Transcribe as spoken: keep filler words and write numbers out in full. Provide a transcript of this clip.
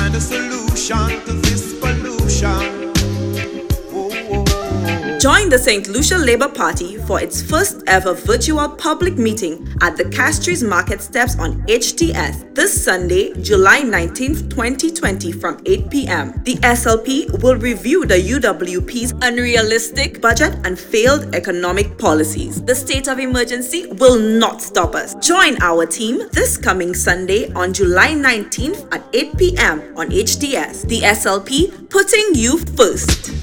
find a solution to this pollution. Join the Saint Lucia Labour Party for its first ever virtual public meeting at the Castries Market Steps on H T S this Sunday, July nineteenth, twenty twenty from eight p m The S L P will review the U W P's unrealistic budget and failed economic policies. The state of emergency will not stop us. Join our team this coming Sunday on July nineteenth at eight p m on H T S. The S L P, putting you first.